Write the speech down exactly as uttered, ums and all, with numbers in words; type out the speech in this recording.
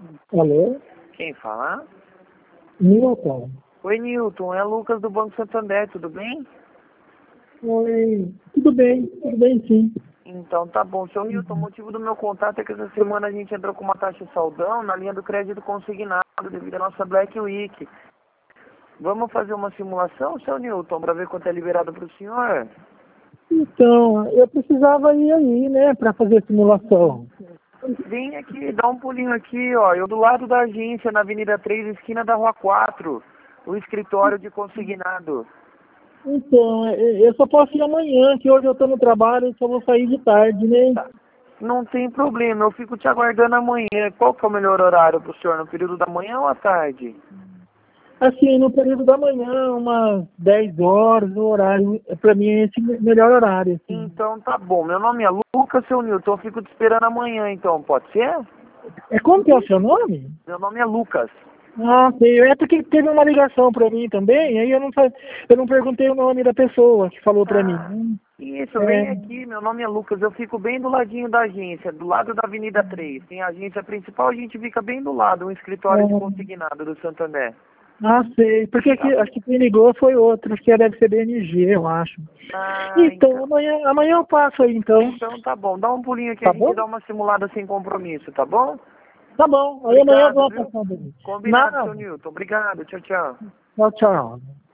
Alô? Quem fala? Nilton. Oi, Nilton. É Lucas do Banco Santander, tudo bem? Oi. Tudo bem, tudo bem sim. Então tá bom. Seu Nilton, o motivo do meu contato é que essa semana a gente entrou com uma taxa saldão na linha do crédito consignado devido à nossa Black Week. Vamos fazer uma simulação, seu Nilton, para ver quanto é liberado para o senhor? Então, eu precisava ir aí, né, para fazer a simulação. Vem aqui, dá um pulinho aqui, ó. Eu do lado da agência, na Avenida três, esquina da Rua quatro, o escritório de consignado. Então, eu eu só posso ir amanhã, que hoje eu estou no trabalho e só vou sair de tarde, né? Tá. Não tem problema, eu fico te aguardando amanhã. Qual que é o melhor horário pro senhor? No período da manhã ou à tarde? Assim, no período da manhã, umas dez horas, o horário, para mim é esse melhor horário, assim. Então tá bom. Meu nome é Lucas, seu Nilton. Eu fico te esperando amanhã, então. Pode ser? É como que é o seu nome? Meu nome é Lucas. Ah, sei. É porque teve uma ligação para mim também, aí eu não, sa- eu não perguntei o nome da pessoa que falou para mim. Ah, Hum, isso, vem É, aqui. Meu nome é Lucas. Eu fico bem do ladinho da agência, do lado da Avenida três. Tem a agência principal, a gente fica bem do lado, um escritório de é, consignado do Santander. ah, sei. Porque Tá aqui, bom. acho que quem ligou foi outro, acho que deve ser B N G, eu acho. Ah, Então, então. amanhã, amanhã eu passo aí, então. Então tá bom. Dá um pulinho aqui, a Tá gente bom? dá uma simulada sem compromisso, tá bom? Tá bom. Aí amanhã eu dou Obrigado, uma viu? passada aí. Combinado, Nada. seu Nilton. Obrigado. Tchau, tchau. Tchau, tchau.